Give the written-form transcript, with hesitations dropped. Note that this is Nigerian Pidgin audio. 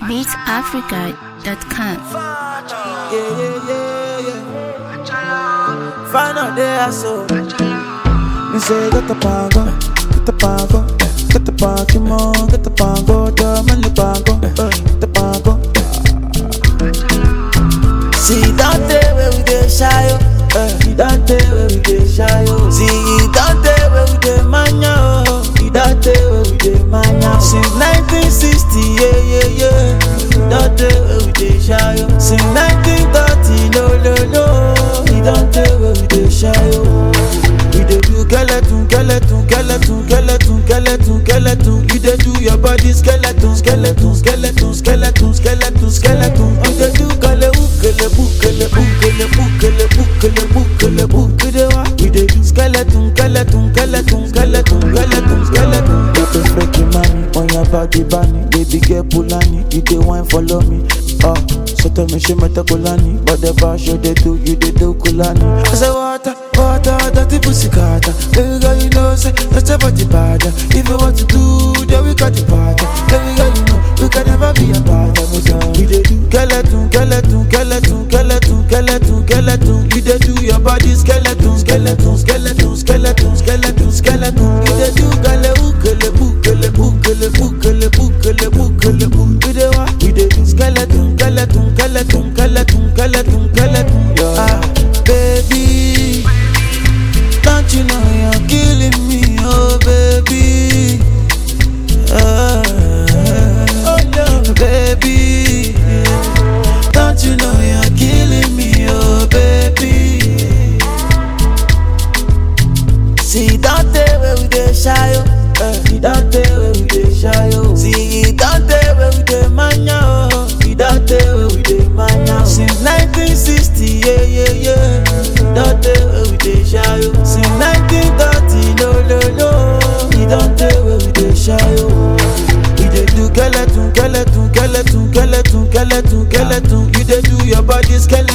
beatsafrica.com. Yeah. Find out there, so me say get the pango, get the pango, get the pango, get the pango, the money pango, the pango. See that day where we get shy, that day where we get shy. See that day where we get mania, that day where we get mania. Since 1960, yeah. That day where we get shy. Since 1930, no. That day where we get shy. We dey do skeleton. You dey do your body skeleton. You dey do we dey do skeleton. You dey fake money on your body, bunny. Baby girl Pulani, you dey wine follow me. So tell me she met a Kulani, but the bar show they do, you they do Kulani. I say water, dirty pussy carter. Baby girl, you know, say that's a body bad. If you want to do, then we got the party. Baby girl, you know, we can never be apart. We dey do skeleton. You dey do your body skeleton. You dey do we dey do skeleton. Baby, don't you know you're killing me, oh baby. Baby, don't you know you're killing me, oh baby. See that day where we dey shy, that day where we dey shy. See that day where we dey mania, that day where we dey mania. Since 1960, yeah. That day where we dey shy. Since 1930, no. That day where we dey shy. We dey do skeleton. You dey do your body skeleton.